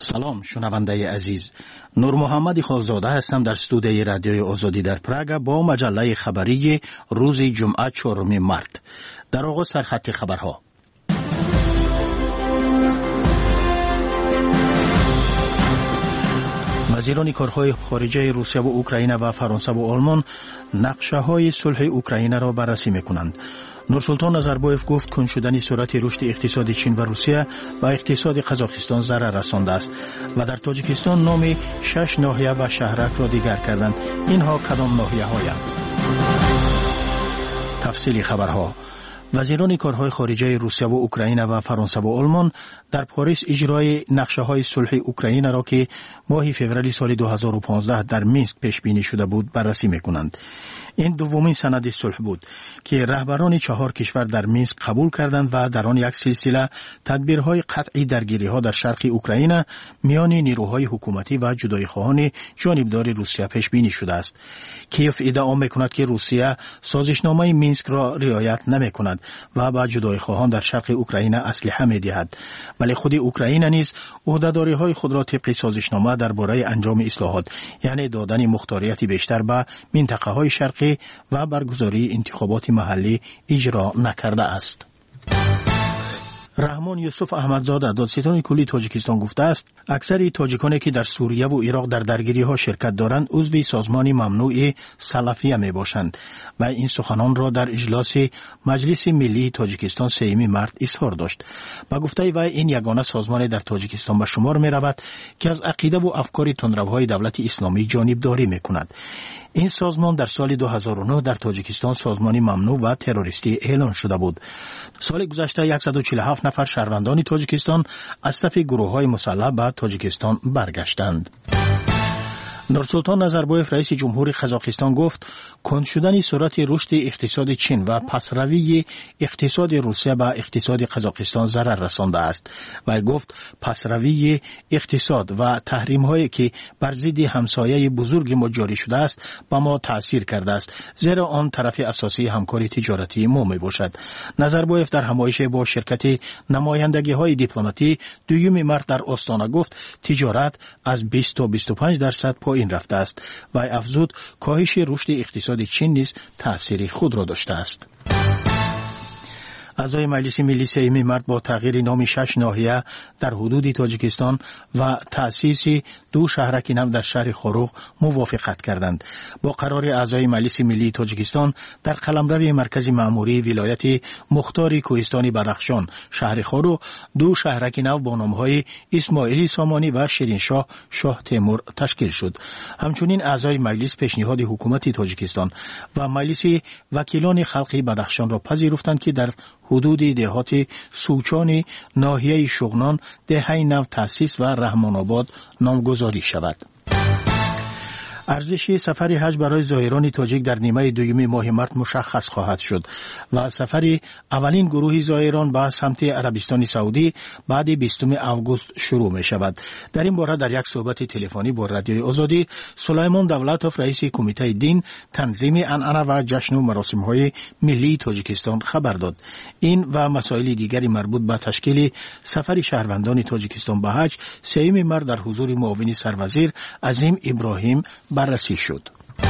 سلام شنونده عزیز، نور محمد خالزاده هستم در استودیوی رادیوی آزادی در پراگ با مجله خبری روز جمعه 4 مارت. در آغاز سرخط خبرها. وزیران کارهای خارجه روسیه و اوکراین و فرانسه و آلمان نقشه های صلح اوکراین را بررسی می‌کنند. نورسلطان نظربایف گفت کند شدن سرعت رشد اقتصاد چین و روسیه و اقتصاد قزاقستان ضرر رسانده است و در تاجیکستان نام 6 ناحیه و شهرک را دیگر کردند. اینها کدام ناحیه هایند؟ تفصیل خبرها. وزیران کارهای خارجه روسیه و اوکراین و فرانسه و آلمان در پاریس اجرای نقشه های صلح اوکراین را که ماه فوریه سال 2015 در مینسک پیش بینی شده بود بررسی می‌کنند. این دومین سند صلح بود که رهبران 4 کشور در مینسک قبول کردند و در آن یک سلسله تدبیرهای قطعی درگیری‌ها در شرق اوکراین میان نیروهای حکومتی و جدایی‌خواهان جانبدار روسیه پیش بینی شده است. کیف ادعا می‌کند که روسیه سازشنامه مینسک را رعایت نمی‌کند و با جدایی‌خواهان در شرق اوکراین اسلحه می‌دهد، ولی خود اوکراین نیز عهده‌داری‌های خود را طبق سازشنامه درباره انجام اصلاحات، یعنی دادن مختاریت بیشتر به منطقه‌های شرقی و برگزاری انتخابات محلی اجرا نکرده است. رحمان یوسف احمدزاده دادستان کلی تاجیکستان گفته است اکثر تاجیکانی که در سوریه و عراق در درگیری‌ها شرکت دارند عضو سازمان ممنوع سلفیه میباشند و این سخنان را در اجلاس مجلس ملی تاجیکستان 3 مارت اظهار داشت. با گفته وی این یگانه سازمان در تاجیکستان به شمار می‌رود که از عقیده و افکار تندروهای دولت اسلامی جانبداری می‌کند. این سازمان در سال 2009 در تاجیکستان سازمان ممنوع و تروریستی اعلان شده بود. سال گذشته 147 نفر شهروندان تاجیکستان از صف گروه‌های مسلح به تاجیکستان برگشتند. نورسلطان نظربایف رئیس جمهور قزاقستان گفت کند شدن سرعت رشد اقتصاد چین و پسروی اقتصاد روسیه به اقتصاد قزاقستان ضرر رسانده است و گفت پسروی اقتصاد و تحریم هایی که بر ضد همسایه بزرگ ما جاری شده است به ما تاثیر کرده است، زیرا آن طرف اساسی همکاری تجارتی ما می باشد. نظربایف در همایش با شرکت نمایندگی های دیپلماتی 2 مارت در آستانه گفت تجارت از 20 تا 25% پایین رفته است و افزود کاهش رشد اقتصاد چین نیز تأثیر خود را داشته است. اعضای مجلس ملی 3 مارت با تغییر نام 6 ناحیه در حدود تاجیکستان و تأسیس 2 شهرک نو در شهر خروغ موافقت کردند. با قرار اعضای مجلس ملی تاجیکستان در قلمرو مرکز مأموری ولایت مختار کوهستان بدخشان شهر خروغ 2 شهرک نو با نام‌های اسماعیلی سامانی و شیرینشاه شاه تیمور تشکیل شد. همچنین اعضای مجلس پیشنهاد حکومت تاجیکستان و مجلس وکیلان خلقی بدخشان را پذیرفتند که در حدود دهات سوچان ناحیه شغنان دهه نو تأسیس و رحمان آباد نامگذاری شود. ارزش سفر حج برای زائران تاجیک در نیمه دوم ماه مارت مشخص خواهد شد و سفر اولین گروه زائران به سمت عربستان سعودی بعد 20 آگوست شروع می شود. در این باره در یک صحبت تلفنی با رادیوی آزادی سلیمان دولتوف رئیس کمیته دین تنظیم عنعنه و جشن و مراسم های ملی تاجیکستان خبر داد. این و مسائل دیگری مربوط به تشکیل سفر شهروندان تاجیکستان به حج 3 مارت در حضور معاون سروزیر عظیم ابراهیم بررسی شد.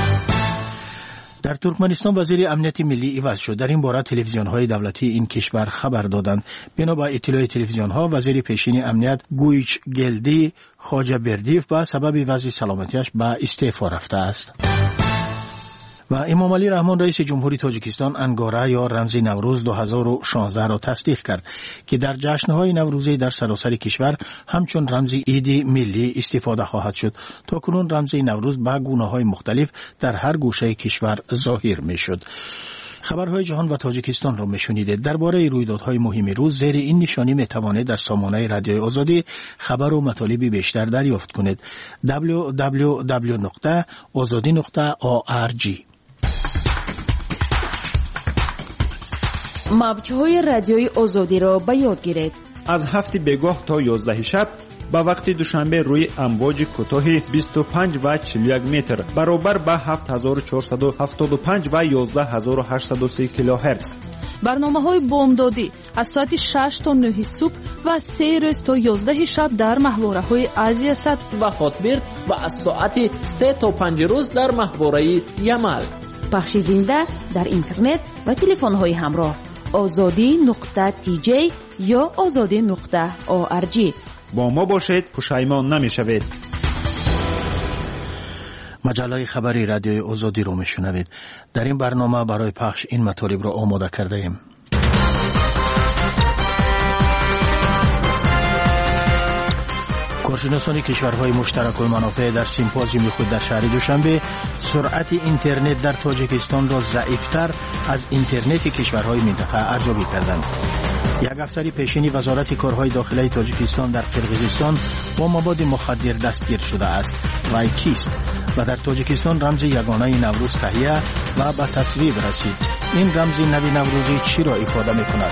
در ترکمنستان وزیر امنیت ملی عوض شد. در این باره تلویزیون‌های دولتی این کشور خبر دادند. بنا به اطلاع تلویزیون‌ها وزیر پیشین امنیت گویچ گلدی خواجه بردیف به سبب وضع سلامتیش به استعفا رفته است. و امام علی رحمان رئیس جمهوری تاجیکستان انگاره یا رمز نوروز 2016 را تصدیق کرد که در جشن‌های نوروزی در سراسر کشور همچون رمز عید ملی استفاده خواهد شد. تاکنون رمز نوروز به گونه‌های مختلف در هر گوشه کشور ظاهر می‌شد. خبرهای جهان و تاجیکستان را میشنیدید. درباره رویدادهای مهم روز زیر این نشانی میتوانید در سامانه رادیوی آزادی خبر و مطالب بیشتر دریافت کنید. www.azadi.org. موج‌های رادیوی آزادی را به یاد گیرید. از 7 بگاه تا 11 شب با وقت دوشنبه روی امواج کوتاه 25 و 41 متر برابر با 7475 و 11830 کیلوهرتز. барномаҳои бомдодӣ аз соати 6 то 9 субҳ ва 3 рӯз то 11 шаб дар маҳвораҳои Азия Сад ва Хотбирд ва аз соати 3 то 5 рӯз дар маҳвораи Ямал. бахши зинда дар интернет ва телефонҳои ҳамроҳ ozodi.tj ё ozodi.org. با ما باشید، پشیمان نمی‌شوید. مجله خبری رادیوی آزادی رو میشنوید. در این برنامه برای پخش این مطالب را آماده کرده ایم. کارشناسان کشورهای مشترک المنافع در سیمپوزیوم خود در شهر دوشنبه سرعت اینترنت در تاجیکستان را ضعیفتر از اینترنت کشورهای منطقه ارزیابی کردند. یک افسر پیشین وزارت کارهای داخلی تاجیکستان در قرقیزستان با مواد مخدر دستگیر شده است. وی کیست و در تاجیکستان رمز یگانه نوروز تهیه و به تصویب رسید. این رمز نوی نوروزی چی را افاده می‌کند؟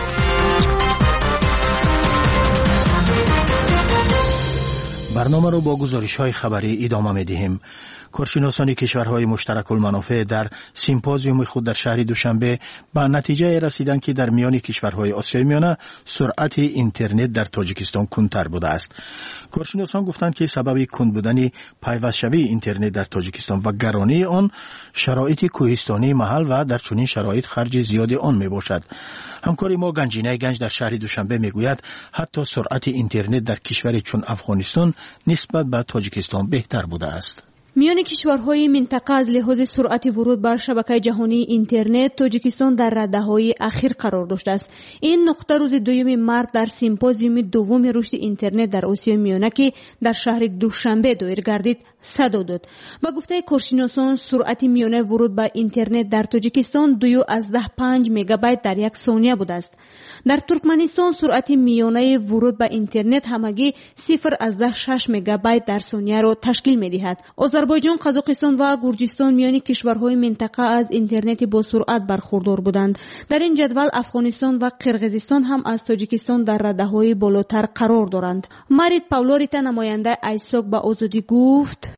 برنامه را با گزارش‌های خبری ادامه می‌دهیم. کارشناسان کشورهای مشترک المنافع در سیمپوزیوم خود در شهر دوشنبه به نتیجه رسیدند که در میان کشورهای آسیای میانه سرعت اینترنت در تاجیکستان کندتر بوده است. کارشناسان گفتند که سبب کند بودن پیوست‌شوی اینترنت در تاجیکستان و گرانی آن شرایط کوهستانی محل و در چنین شرایط خرج زیاد آن میباشد. همکار ما گنجینه گنج در شهر دوشنبه میگوید حتی سرعت اینترنت در کشوری چون افغانستان نسبت به تاجیکستان بهتر بوده است. میان کشورهای منطقه از لحاظ سرعت ورود بر شبکه جهانی اینترنت تاجیکستان در رده‌های اخیر قرار داشته است. این نقطه روز 2 مارس در سیمپوزیوم دوم رشد اینترنت در آسیای میانه که در شهر دوشنبه دایر گردید صدا داد. با گفته کارشناسان سرعت میانه ورود به اینترنت در تاجیکستان 2.5 مگابایت در یک ثانیه بوده است. در ترکمنستان سرعت میانه ورود به اینترنت همگی 0.6 مگابایت در ثانیه را تشکیل می‌دهد. آذربایجان، قزاقستان و گرجستان میان کشورهای منطقه از اینترنت با سرعت برخوردار بودند. در این جدول افغانستان و قرقیزستان هم از تاجیکستان در رده‌های بالاتر قرار دارند. مارید پاولوریتا نماینده ایساک با آزادی گفت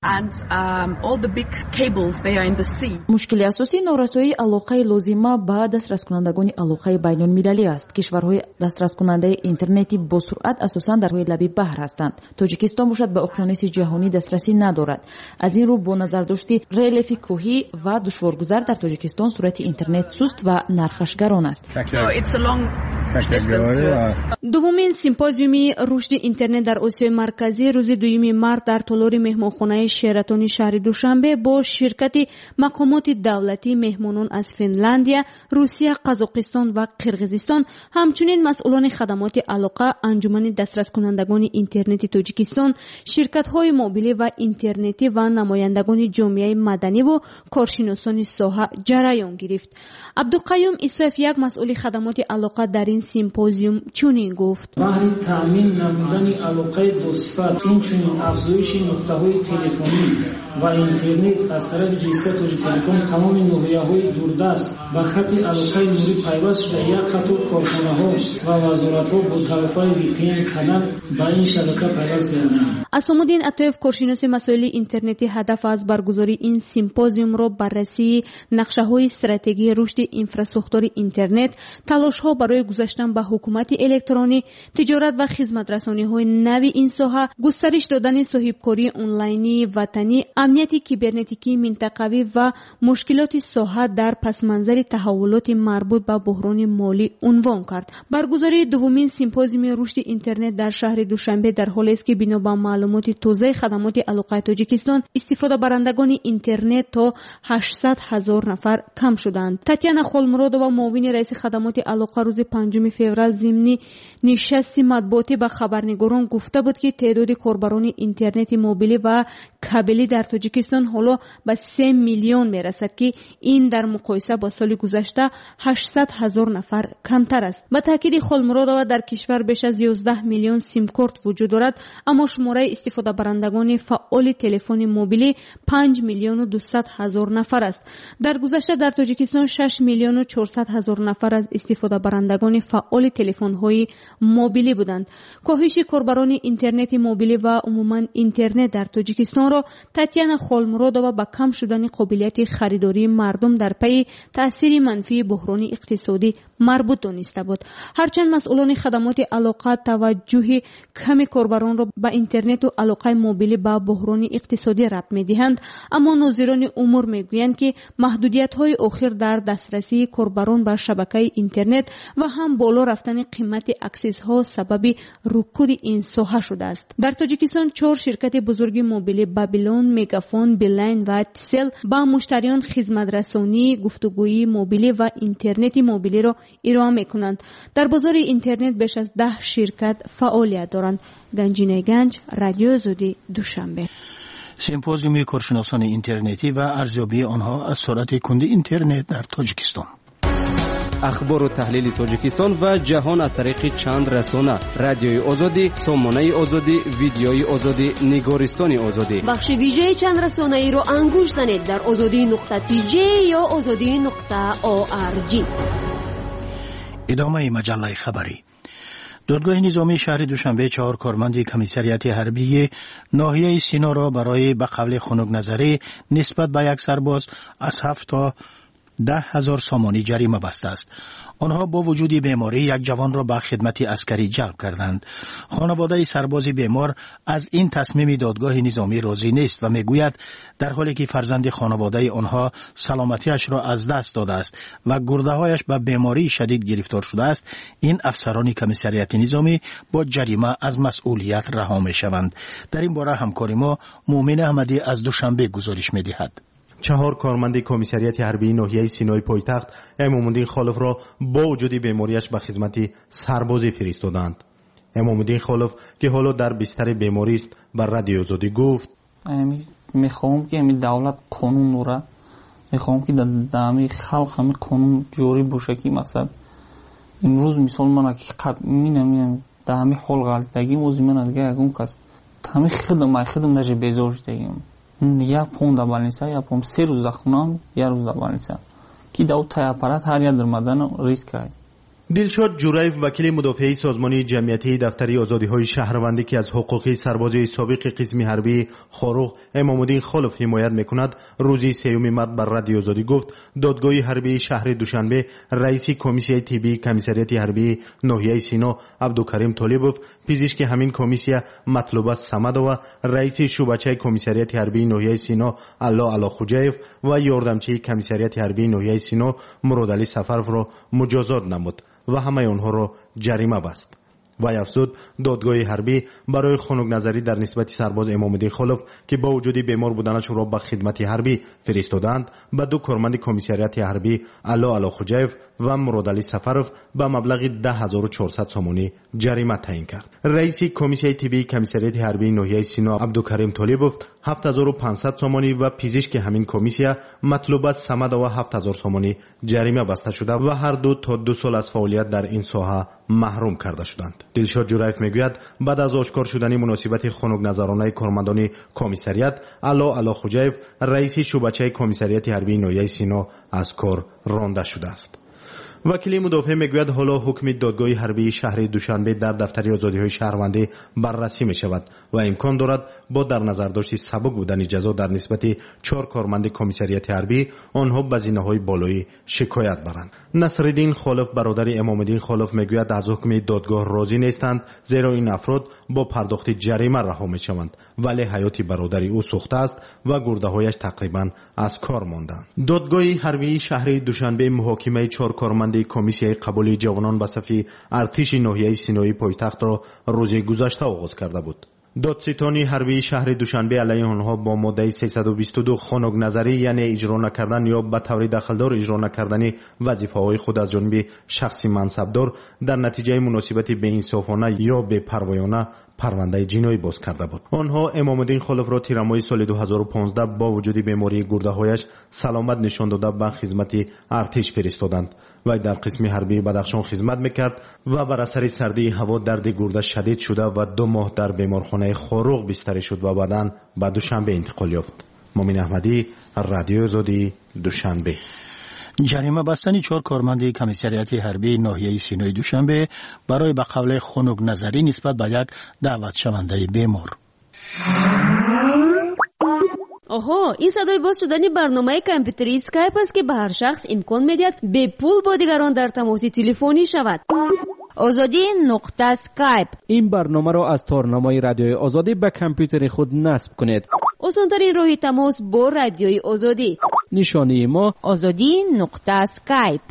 مشکل اساسی نارسایی علاقه لازمه به دسترسکنندگان علاقه بین‌المللی است. کشورهای دسترسکننده اینترنتی با سرعت اساساً در روی لبه بحر هستند. تاجیکستان باشد به اقیانوس جهانی دسترسی ندارد. از این رو با نظر داشتی ریلیف کوهی و دشوارگذر در تاجیکستان صورت اینترنت سست و نرخش گران است. دومین سیمپوزیوم رشد اینترنت در آسیای مرکزی روز 2 مارس در تالار مهمانخانه شراتون شهر دوشنبه با شرکت مقامات دولتی، مهمانان از فنلاندیا، روسیه، قزاقستان و قرقیزستان، همچنین مسئولان خدمات علاقه، انجمن دسترس کنندگان اینترنت تاجیکستان، شرکت‌های موبیلی و اینترنتی و نمایندگان جامعه مدنی و کارشناسان ساحه جریان گرفت. عبدالقیوم اسف، یک مسئول خدمات علاقه در این سیمپوزیوم چنین گفت: برای تامین نمودن علاقه باصفت، اینچنین افزایش نقطه‌های تلفنی و اینترنت از طرف جیسکا تاجیکتلکوم تمام ناحیه‌های دوردست به خط علاقه نوری پیوست شده. یک قطار کارخانه‌ها و وزارت‌ها با توسط VPN کانال به این شبکه پیوست کردند. اسامالدین عطایف، کارشناس مسائل اینترنتی، هدف از برگزاری این سیمپوزیوم را بررسی نقشه‌های استراتژی رشد اینفراستراکچور اینترنت، تلاش‌ها برای گذاشتن به حکومت الکترونی، تجارت و خدمت‌رسانی‌های نوی این ساحه، گسترش دادن صاحبکاری آنلاینی وطنی، امنیت کیبرنتیکی منطقوی و مشکلات ساحه در پس‌منظر تحولات مربوط به بحران مالی عنوان کرد. برگزاری دومین سیمپوزیوم رشد اینترنت در شهر دوشنبه در حالی است که بنا به معلومات تازه خدمات علاقه تاجیکستان استفاده برندگان اینترنت تا 800,000 نفر کم شدند. تاتیانا خولمرودووا، معاون رئیس خدمات علاقه، روز 5 فوریه ضمن نشست مطبوعاتی به خبرنگاران گفته بود که تعداد کاربران اینترنت موبیلی و کابلی در تاجیکستان حالا به 3 میلیون میرسد که این در مقایسه با سال گذشته 800,000 نفر کمتر است. به تاکید خولمرودووا، در کشور بیش از 11 میلیون سیم کارت وجود دارد، اما شماره استفاده برندگان فعال تلفن موبیلی 5 میلیون و 200,000 نفر است. در گذشته در تاجیکستان 6 میلیون و 400,000 نفر از استفاده برندگان فعال تلفن‌های موبیلی بودند. کاهش کاربران اینترنت موبیلی و عموما اینترنت در تاجیکستان را تاتیانا خولمرودووا با کم شدن قابلیت خریداری مردم در پی تأثیر منفی بحران اقتصادی مربوط دانسته بود. هرچند مسئولان خدمات علاقه توجه کمی کاربران را به اینترنت و علاقه موبیلی به بحران اقتصادی ربط می‌دهند، اما ناظران امور میگویند که محدودیت‌های اخیر در دسترسی کاربران به شبکه اینترنت و هم بالا رفتن قیمت اکسس‌ها سبب رکود این ساحه شده است. در تاجیکستان 4 شرکت بزرگ موبیلی بابلون، مگافون، بیلاین و تیسل با مشتریان خدمت‌رسانی، گفتگویی موبیلی و اینترنت موبیلی را ارائه می‌کنند. در بازار اینترنت بیش از 10 شرکت فعالیت دارند. گنجینه گنج، رادیو آزادی، دوشنبه. سمپوزیوم کارشناسان اینترنتی و ارزیابی آنها از سرعت کند اینترنت در تاجیکستان. اخبار و تحلیل تاجیکستان و جهان از طریق چند رسانه: رادیوی آزادی، سامانه آزادی، ویدیوی آزادی، نگارستان آزادی. بخش ویژه چند رسانه ای رو انگوش زنید در azadi.tj یا azadi.org. ادامه مجله خبری. دادگاه نظامی شهر دوشنبه 4 کارمند کمیسریت حربی ناحیه سینا را برای به قبل خنک نظری نسبت به یک سرباز از 7 تا 10,000 سامانی جریمه بسته است. آنها با وجود بیماری یک جوان را به خدمت عسکری جلب کردند. خانواده سرباز بیمار از این تصمیم دادگاه نظامی راضی نیست و میگوید در حالی که فرزند خانواده آنها سلامتیش را از دست داده است و گرده‌هایش به بیماری شدید گرفتار شده است، این افسران کمیسریت نظامی با جریمه از مسئولیت رها میشوند. در این باره همکار ما مومن احمدی از دوشنبه گزارش میدهد. 4 کارمند کمیسریت حربی ناحیه سینای پایتخت امام‌الدین خالف را با وجود بیماریش به خدمت سربازی فرستادند. امام‌الدین خالف که حالا در بستر بیماری است بر رادیو آزادی گفت: میخوام که می دولت قانون را میخوام که در خلق همه قانون جوری باشه که مقصد امروز مثال من که مینم در همه حال غلطگی موزی من دیگه اگه کس همه خدم نشه بیزار شدگیم یا پون در بالنیسا یا پون 3 روز در خونم یا روز در بالنیسا که دو تای اپارات هر یا در مدن ریسک های. دلشاد جورایف وکیل مدافع سازمان جمعیتی دفتری آزادی‌های شهروندی که از حقوق سربازی سابق قسم حربی خاروق امام‌الدین خالف حمایت می‌کند روز 3 مارس بر رادیو آزادی گفت دادگاه حربی شهر دوشنبه رئیس کمیسیون طبی کمیسریت حربی ناحیه سینا عبدالکریم طالبوف، پزشک همین کمیسیون مطلوب سمد و رئیس شعبه کمیسریت حربی ناحیه سینا علا خوجایف و یاردمچی کمیسریت حربی ناحیه سینا مرادعلی سفرов را مجازات نمود و همه آنها را جریمه بست. و افزود دادگاه حربی برای خنک نظری در نسبت سرباز امام‌الدین خالف که با وجود بیمار بودنش را به خدمت حربی فرستادند به 2 کارمند کمیسریت حربی علا خوجایف و مرادعلی سفرов به مبلغ 10,400 سامانی جریمه تعیین کرد. رئیس کمیسیون طبی کمیسریت حربی ناحیه سینا عبدالکریم طالبوف 7,500 سامانی و پزشک همین کمیسیون مطلوب سمد و 7,000 سامانی جریمه بسته شده و هر دو تا 2 سال از فعالیت در این ساحه محروم کرده شدند. دلشاد جورایف میگوید بعد از آشکار شدن مناسبت خنک نظرانه کارمندان کمیسریت علا خوجایف رئیس شعبه کمیسریت حربی ناحیه سینا از کار رانده شده است. وکیل مدافع میگوید حالا حکم دادگاه حربی شهر دوشنبه در دفتر آزادی‌های شهروندی بررسی می شود و امکان دارد با در نظر داشت سبک بودن جزا در نسبت 4 کارمند کمیسریت حربی آنها به زینه‌های بالایی شکایت برند. نصرالدین خالف برادر امام‌الدین خالف میگوید از حکم دادگاه راضی نیستند زیرا این افراد با پرداخت جریمه رها میشوند ولی حیات برادر او سوخته است و گرده‌هایش تقریبا از کار ماندند. دادگاه حربی شهر دوشنبه محاکمه 4 کارمند کمیسیون قبول جوانان به صف ارتش ناحیه سینای پایتخت را روز گذشته آغاز کرده بود. دادستان حربی شهر دوشنبه علیه آنها با ماده 322 خنک نظری یعنی اجرا نکردن یا به طور دخلدار اجرا نکردن وظیفه‌های خود از جانب شخصی منصبدار در نتیجه مناسبت بی‌انصافانه یا بی‌پروایانه پرونده جنایی باز کرده بود. آنها امام‌الدین خالف را تیر ماه سال 2015 با وجود بیماری گرده‌هایش سلامت نشان داده به خدمت ارتش فرستادند و در قسم حربی بدخشان خدمت میکرد و بر اثر سردی هوا درد گرده شدید شده و 2 ماه در بیمارخانه خاروق بستری شد و بعداً به دوشنبه انتقال یافت. مومن احمدی، رادیو آزادی، دوشنبه. جریمه بستن 4 کارمند کمیسریت حربی ناحیه سینای دوشنبه برای به قبل خنک نظری نسبت به یک دعوت شونده بیمار. آها، این صدای باز شدن برنامه کامپیوتری اسکایپ است که به هر شخص امکان میدهد به پول با دیگران در تماس تلفنی شود. آزادی نقطه اسکایپ. این برنامه را از تارنمای رادیوی آزادی به کامپیوتر خود نصب کنید. آسان‌ترین راه تماس با رادیوی آزادی. نشانی ما آزادی نقطه اسکایپ.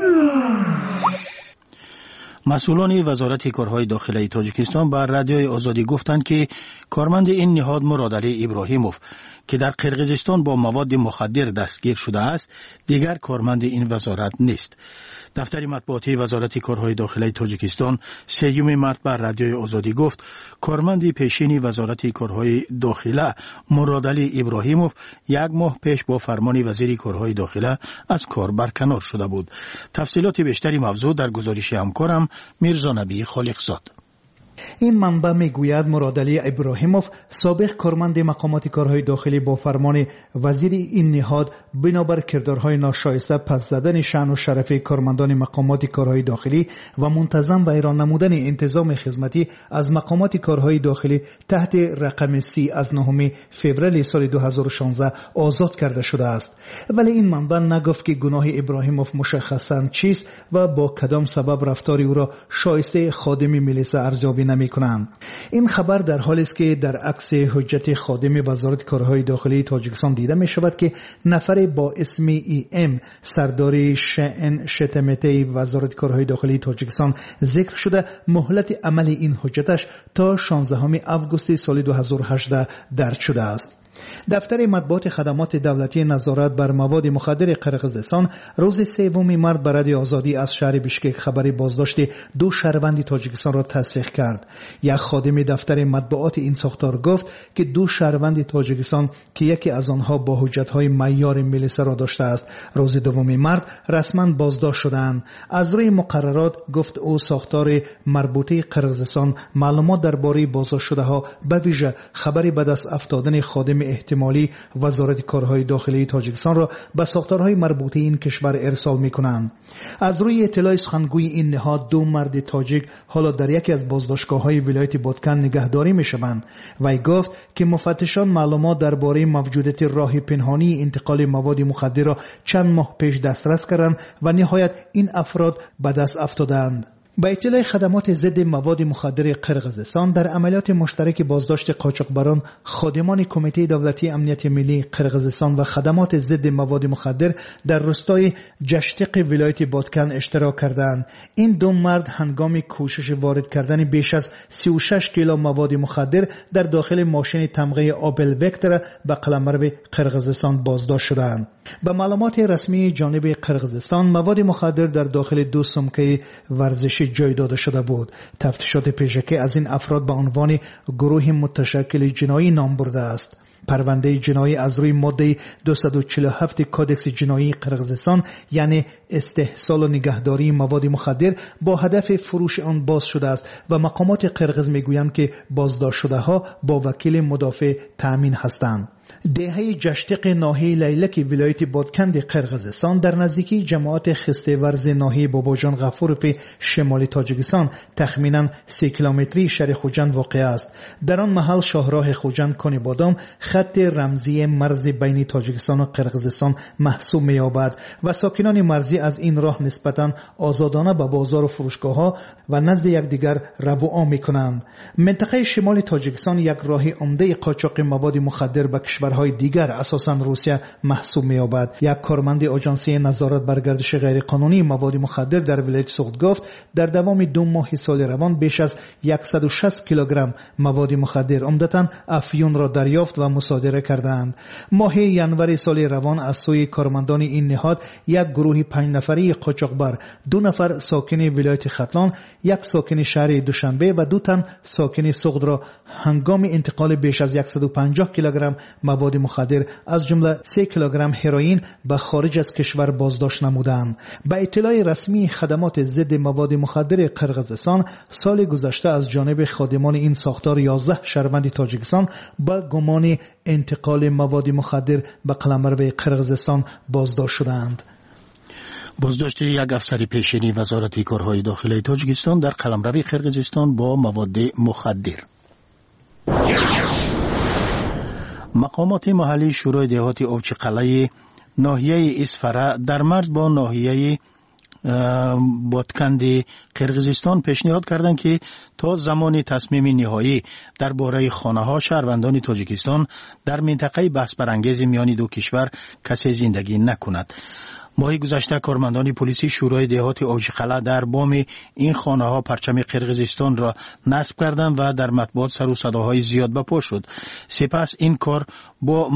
مسئولان وزارت کارهای داخلی تاجیکستان به رادیوی آزادی گفتند که کارمند این نهاد مرادعلی ابراهیموف که در قرقیزستان با مواد مخدر دستگیر شده است دیگر کارمند این وزارت نیست. دفتر مطبوعاتی وزارت کارهای داخلی تاجیکستان 3 مارس بر رادیوی آزادی گفت کارمند پیشین وزارت کارهای داخلی مرادعلی ابراهیموف 1 ماه پیش با فرمان وزیر کارهای داخلی از کار برکنار شده بود. تفصیلات بیشتری موضوع در گزارش همکارم میرزا نبی خالقزاد. این منبع میگوید مرادعلی ابراهیموف سابق کارمند مقامات کارهای داخلی با فرمان وزیر این نهاد بنابر کردارهای ناشایسته پس زدن شأن و شرف کارمندان مقامات کارهای داخلی و منتظم و ایران نمودن انتظام خدمتی از مقامات کارهای داخلی تحت رقم 30 از 9 فوریه سال 2016 آزاد کرده شده است. ولی این منبع نگفت که گناه ابراهیموف مشخصاً چیست و با کدام سبب رفتار او را شایسته خادم ملیسا ارزیابی نمی‌کنند. این خبر در حالی است که در عکس حجت خادم وزارت کارهای داخلی تاجیکستان دیده می شود که نفر با اسم ام سردار شأن شتمته وزارت کارهای داخلی تاجیکستان ذکر شده مهلت عمل این حجتش تا 16 آگوست سال 2018 درج شده است. دفتر مطبوعات خدمات دولتی نظارت بر مواد مخدر قرقیزستان روز 3 مارس به رادیوی آزادی از شهر بیشکک خبر بازداشت 2 شهروند تاجیکستان را تصدیق کرد. یک خادم دفتر مطبوعات این ساختار گفت که 2 شهروند تاجیکستان که یکی از آنها با حجت‌های معیار ملیسا را داشته است روز 2 مارس رسما بازداشت شدند. از روی مقررات گفت او ساختار مربوطه قرقیزستان معلومات درباره بازداشت شده‌ها به ویژه خبری به دست افتادن خادم احتمالی وزارت کارهای داخلی تاجیکستان را به ساختارهای مربوطه این کشور ارسال می‌کنند. از روی اطلاع سخنگوی این نهاد 2 مرد تاجیک حالا در یکی از بازداشتگاه‌های ولایت بادکن نگهداری می‌شوند. وی گفت که مفتشان معلومات درباره موجودیت راه پنهانی انتقال مواد مخدر را چند ماه پیش دسترس کردند و نهایت این افراد به دست افتادند. با اطلاع خدمات ضد مواد مخدر قرقیزستان در عملیات مشترک بازداشت قاچاقبران خادمان کمیته دولتی امنیت ملی قرقیزستان و خدمات ضد مواد مخدر در روستای جشتق ولایت بادکن اشتراک کردند. این 2 مرد هنگام کوشش وارد کردن بیش از 36 کیلو مواد مخدر در داخل ماشین تمغه آبل وکتر به قلمرو قرقیزستان بازداشت شدند. به معلومات رسمی جانب قرقیزستان مواد مخدر در داخل 2 سمکه ورزشی جای داده شده بود. تفتیشات پیشکی از این افراد به عنوان گروه متشکل جنایی نام برده است. پرونده جنایی از روی ماده 247 کودکس جنایی قرقیزستان یعنی استحصال و نگهداری مواد مخدر با هدف فروش آن باز شده است و مقامات قرقیز میگویند که بازداشت شده ها با وکیل مدافع تامین هستند. دهه جشتق ناحیه لیلک ولایت بادکند قرقیزستان در نزدیکی جماعت خسته ورز ناحیه باباجان غفورف شمالی تاجیکستان تخمینا 3 کیلومتری شهر خوجند واقع است. در آن محل شاهراه خوجند کانی بادام خط رمزی مرز بین تاجیکستان و قرقیزستان محسوب می‌یابد و ساکنان مرزی از این راه نسبتاً آزادانه به بازار و فروشگاه‌ها و نزد یکدیگر رو آ می‌کنند. منطقه شمال تاجیکستان یک راه عمده قاچاق مواد مخدر به کشورهای دیگر اساساً روسیه محسوب می‌یابد. یک کارمند آژانسی نظارت بر گردش غیرقانونی مواد مخدر در ولایت سوخت گفت در دوام 2 ماه سال روان بیش از 160 کیلوگرم مواد مخدر عمدتاً افیون را دریافت و مصادره کردند. ماه ینور سال روان از سوی کارمندان این نهاد یک گروه 5 نفری قاچاقبر 2 نفر ساکن ولایت ختلان، 1 ساکن شهر دوشنبه و 2 تن ساکن سوخت را هنگام انتقال بیش از 150 کیلوگرم مواد مخدر از جمله 3 کیلوگرم هروئین به خارج از کشور بازداشت نمودند. با اطلاع رسمی خدمات ضد مواد مخدر قرقیزستان سال گذشته از جانب خادمان این ساختار 11 شهروند تاجیکستان با گمان انتقال مواد مخدر به قلمرو قرقیزستان بازداشت شدند. بازداشت یک افسر پیشینی وزارت کارهای داخلی تاجیکستان در قلمرو قرقیزستان با مواد مخدر. مقامات محلی شورای دهات اوچقلعه ناحیه اسفره در مرز با ناحیه بادکند قرقیزستان پیشنهاد کردند که تا زمان تصمیم نهایی درباره خانه‌ها شهروندان تاجیکستان در منطقه بحث برانگیز میان دو کشور کسی زندگی نکند. ماه گذشته کارمندان پلیس شورای دهات اوچقلعه در بام این خانه‌ها پرچم قرقیزستان را نصب کردند و در مطبوعات سر و صداهای زیاد به پا شد. سپس این کار با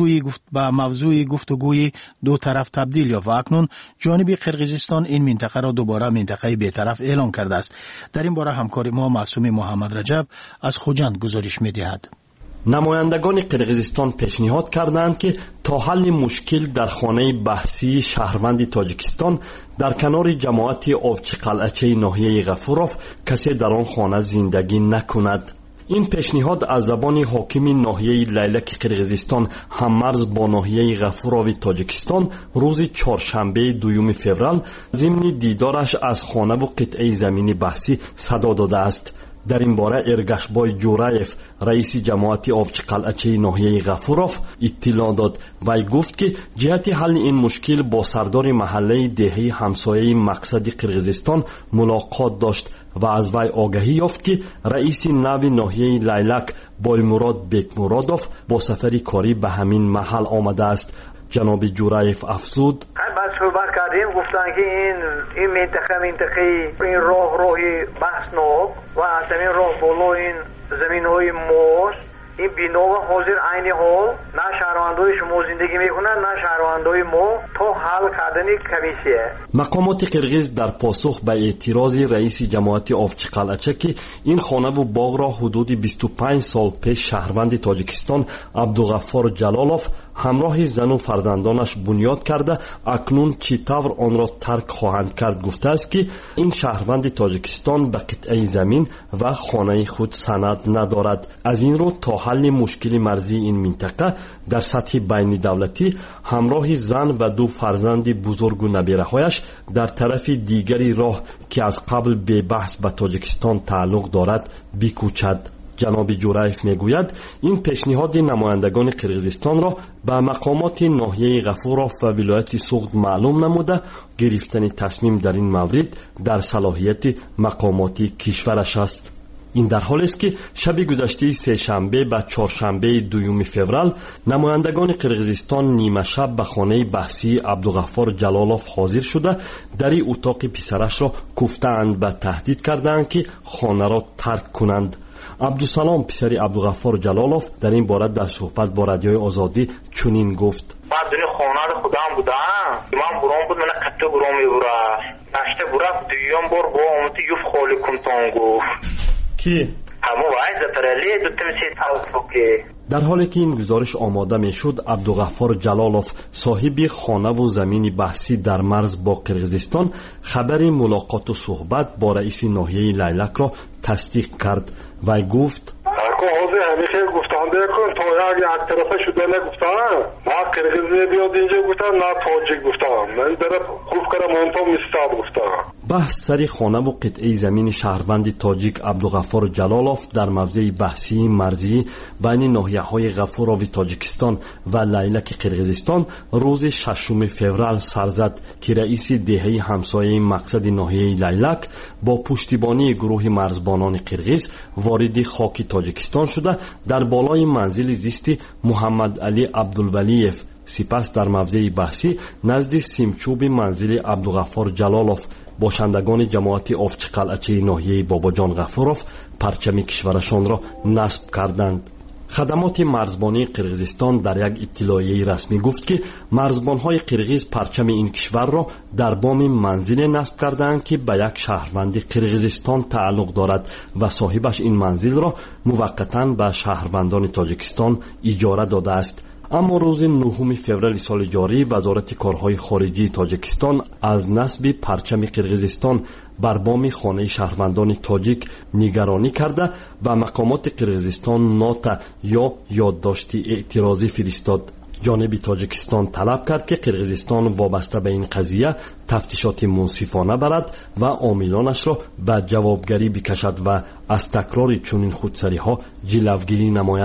موضوع گفتگوی دو طرف تبدیل یافت و اکنون جانب قرقیزستان این منطقه را دوباره منطقه بی‌طرف اعلام کرده است. در این باره همکار ما معصوم محمد رجب از خوجند گزارش می‌دهد. نمایندگان قرقیزستان پیشنهاد کردند که تا حل مشکل در خانه بحثی شهروند تاجیکستان در کنار جماعت اوچقلعه ناحیه غفوروف کسی در آن خانه زندگی نکند. این پیشنهاد از زبان حاکم ناحیه لیلک قرقیزستان هممرز با ناحیه غفوروف تاجیکستان روز چهارشنبه 2 فوریه ضمن دیدارش از خانه و قطعه زمین بحثی صدا داده است. در این باره ارگشبای جورایف رئیس جماعت اوچقلعه ناحیه غفوروف اطلاع داد و گفت که جهت حل این مشکل با سردار محله دهه همسایه مقصد قرقیزستان ملاقات داشت و از وی آگاهی یافت که رئیس نو ناحیه لیلک بایمراد بیکمرادوف با سفری کاری به همین محل آمده است. جناب جورایف افزود صحبت کردیم گفتن که این منطقه این راهی بحثناک و از این راه بالا این زمین های موست این بنا حاضر عین حال نه شهروندای شما زندگی میکنن نه شهروندای ما تا حل کردن کمیسیه. مقامات قرقیز در پاسخ به اعتراض رئیس جماعت اوچقلعه که این خانه و باغ را حدود 25 سال پیش شهروند تاجیکستان عبدالغفار جلالوف همراه زن و فرزندانش بنیاد کرده اکنون چطور آن را ترک خواهند کرد گفته است که این شهروند تاجیکستان به قطعه زمین و خانه خود سند ندارد. از این رو تا حل مشکل مرزی این منطقه در سطح بین دولتی همراه زن و دو فرزند بزرگ و نبیره‌هایش در طرف دیگری راه که از قبل به بحث به تاجیکستان تعلق دارد بکوچد. جناب جورایف میگوید این پیشنهاد نمایندگان قرقیزستان را به مقامات ناحیه غفوروف و ولایت سوغد معلوم نموده گرفتن تصمیم در این مورد در صلاحیت مقامات کشورش است. این در حالی است که شب گذشته سه شنبه به چهارشنبه 2 فوریه نمایندگان قرقیزستان نیمه شب به خانه بحثی عبدالغفار جلالوف حاضر شده در اتاق پسرش را کوفتند و تهدید کردند که خانه را ترک کنند. عبدالسلام پسر عبدالغفار جلالوف در این باره در صحبت با رادیوی آزادی چنین گفت: بعد دنیا خانه خودم بودم من برام بود من قطع برام میبره نشته برفت دیوم بار با آمتی یوف خالی کنتان گفت کی؟ همو وای زفرالی دو تمسی توفقی. در حالی که این گزارش آماده می شد عبدالغفار جلالوف صاحب خانه و زمین بحثی در مرز با قرقیزستان خبر ملاقات و صحبت با رئیس ناحیه لیلک را تصدیق کرد و گفت حاضر همیشه گفتم بکن تا یک طرفه شده نگفتم نه قرقیزی بیاد اینجا گفتم نه تاجیک گفتم من در خوب کردم منطقه مستاد گفتم. بحث سری خانه و قطعه زمین شهروند تاجیک عبدالغفار جلالوف در موضع بحثی مرزی بین ناحیه‌های غفوروف تاجیکستان و لیلک قرقیزستان روز 6 فوریه سر زد که رئیس دهه همسایه مقصد ناحیه لیلک با پشتیبانی گروه مرزبانان قرقیز وارد خاک تاجیکستان شده در بالای منزل زیست محمد علی عبدالولیف سپس در موضع بحثی نزد سیمچوب منزل عبدالغفار جلالوف باشندگان جماعت اوچقلعه ناحیه باباجان غفوروف پرچم کشورشان را نصب کردند. خدمات مرزبانی قرقیزستان در یک اطلاعیه رسمی گفت که مرزبانهای قرقیز پرچم این کشور را در بام منزل نصب کردند که به یک شهروند قرقیزستان تعلق دارد و صاحبش این منزل را موقتا به شهروندان تاجیکستان اجاره داده است. اما روز 9 فوریه سال جاری وزارت کارهای خارجی تاجیکستان از نصب پرچم قرقیزستان بر بام خانه شهروندان تاجیک نگرانی کرده و مقامات قرقیزستان نوت یا یادداشت اعتراضی فرستاد. جانب تاجیکستان طلب کرد که قرقیزستان وابسته به این قضیه تفتیشات منصفانه برد و عاملانش را به جوابگری بکشد و از تکرار چنین خودسری‌ها جلوگیری نماید.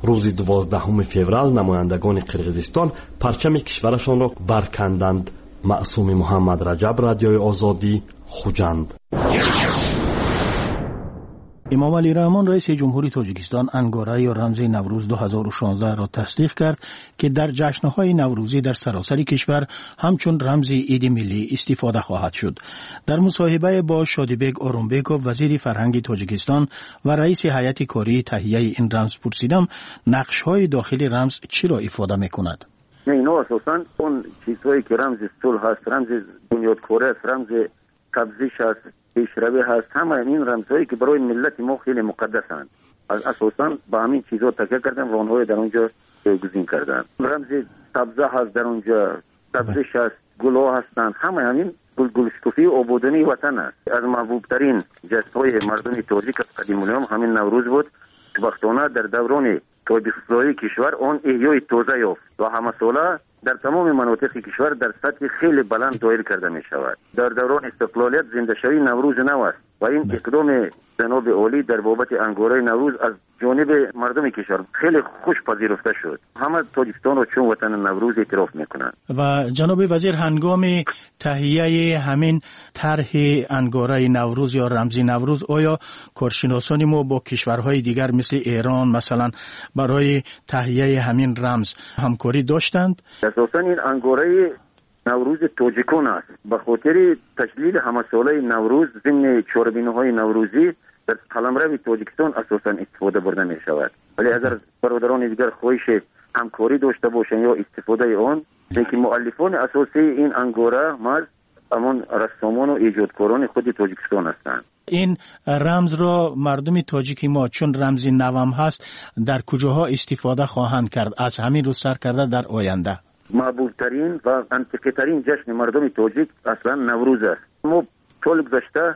روز 12 فوریه نمایندگان قرقیزستان پرچم کشورشان را برکندند. معصوم محمد رجب، رادیوی آزادی، خوجند. امام علی رحمان رئیس جمهوری تاجیکستان انگاره یا رمز نوروز 2016 را تصدیق کرد که در جشن‌های نوروزی در سراسر کشور همچون رمز عید ملی استفاده خواهد شد. در مصاحبه با شادیبک اورونبکوف وزیر فرهنگ تاجیکستان و رئیس هیئت کاری تهیه این رمز پرسیدم نقش‌های داخلی رمز چی را افاده می‌کند؟ اینا اساساً اون چیزهایی که رمز صلح هست، رمز بنیادکاری است، رمز تبذیش است، پیشروی هست، همه این رمزهایی که برای ملت ما خیلی مقدسند. اساساً با همین چیزها تکیه کردن و آنها در اونجا جایگزین کردن. رمز تبذیح هست در اونجا، تبذیش هست، گلها هستند، همه همین گلشکوفی و آبادانی وطن است. از محبوب ترین جشن‌های مردم تاجیک از قدیم الایام همین نوروز بود. وقتانه در دوران تاجیکستانی کشور آن احیای تازه یافت و همه ساله در تمام مناطق کشور در سطح خیلی بلند دایر کرده می شود. در دوران استقلالیت زنده شوی نوروز نو است و این اقدام جناب عالی در بابت انگاره نوروز از جانب مردم کشور خیلی خوش پذیرفته شد. همه تاجیکستان را چون وطن نوروز اعتراف میکنند. و جناب وزیر هنگام تهیه همین طرح انگاره نوروز یا رمز نوروز آیا کارشناسان ما با کشورهای دیگر مثل ایران مثلا برای تهیه همین رمز همکاری داشتند؟ اساساً این انگاره نوروز تاجیکان است. به خاطر تشلیل همه ساله نوروز ضمن چهاربینی‌های نوروزی در قلمرو تاجیکستان اساساً استفاده برده می شود. ولی اگر برادران دیگر خواهش همکاری داشته باشند یا استفاده آن، که مؤلفان اساسی این انگاره مرد امان رسامان و ایجادکاران خود تاجیکستان هستند. این رمز را مردم تاجیکی ما چون رمز نوام هست در کجاها استفاده خواهند کرد از همین رو سر کرده در آینده؟ محبوب ترین و انتقی ترین جشن مردم تاجیک اصلا نوروز است. ما سال گذشته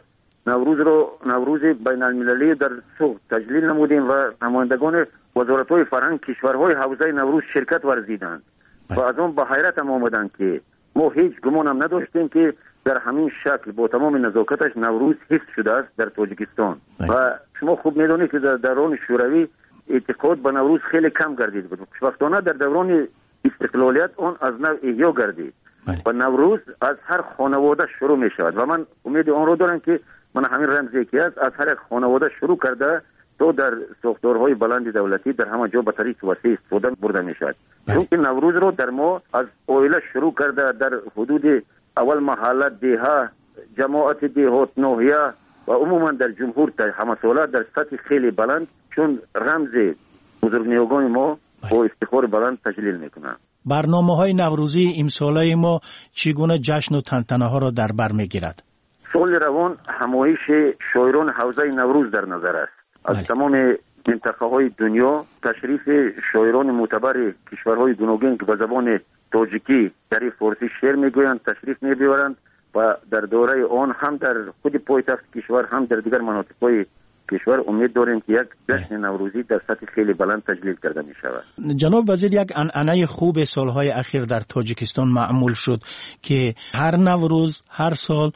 نوروز بین المللی در سوق تجلیل نمودیم و نمایندگان وزارت‌های فرهنگ کشورهای حوزه نوروز شرکت ورزیدند و از آن به حیرت آمدند که ما هیچ گمان هم نداشتیم که در همین شکل با تمام نزاکتش نوروز حفظ شده است در تاجیکستان. و شما خوب می‌دانید که در دوران شوروی اعتقاد به نوروز خیلی کم گردید بود. وقتانه در دوران استقلالیت اون از نو احیا گردید و نوروز از هر خانواده شروع می شود و من امید آن رو دارم که من همین رمزی که از هر خانواده شروع کرده تو در ساختارهای بلند دولتی در همه جا به طریق وسیع استفاده برده می شود. چون که نوروز رو در ما از اویله شروع کرده در حدود اول محله دیها جماعت دیهات ناحیه و عموما در جمهور در همه ساله در سطح خیلی بلند چون رمز بزرگنیاگان ما با افتخار بلند تجلیل میکنند. برنامه‌های نوروزی امساله ما چگونه جشن و تنتنه ها را در بر میگیرد؟ سال روان همایش شاعران حوزه نوروز در نظر است. از تمام منطقه های دنیا تشریف شاعران معتبر کشورهای گوناگون که به زبان تاجیکی در فارسی شعر میگویند تشریف میبرند و در دوره آن هم در خود پایتخت کشور هم در دیگر مناطق کشور امید داریم که یک جشن نوروزی در سطح خیلی بلند تجلیل کرده می شود. جناب وزیر، یک عنعنه خوب سالهای اخیر در تاجیکستان معمول شد که هر نوروز هر سال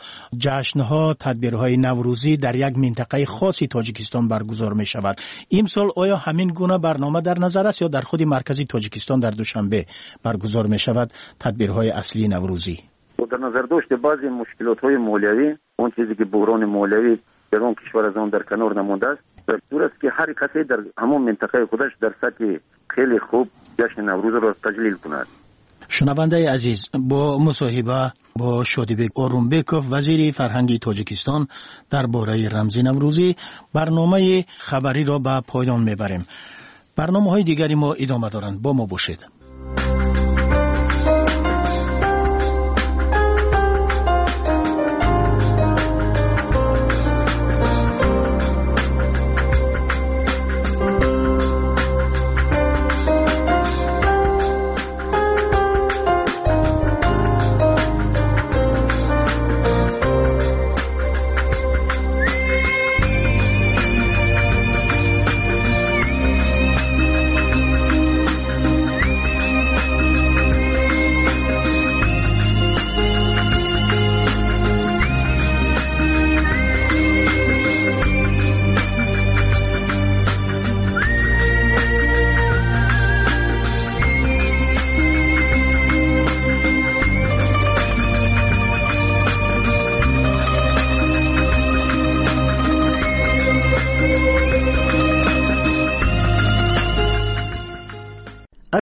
جشنها تدبیرهای نوروزی در یک منطقه خاصی تاجیکستان برگزار می شود. این سال آیا همین گونه برنامه در نظر است یا در خود مرکزی تاجیکستان در دوشنبه برگزار می شود تدبیرهای اصلی نوروزی؟ در نظر داشته بعضی مشکلات های مالیوی، اون چیزی که بحران مالیوی در اون کشور از آن در کنار نمونده است، دستور است که هر کسی در همون منطقه خودش در سطح خیلی خوب جشن نوروز را تجلیل کند. شنونده عزیز، با مصاحبه با شادیبک اورونبکوف وزیر فرهنگ تاجیکستان درباره رمز نوروزی برنامه خبری را به پایان میبریم. برنامه‌های دیگری ما ادامه دارند. با ما باشید.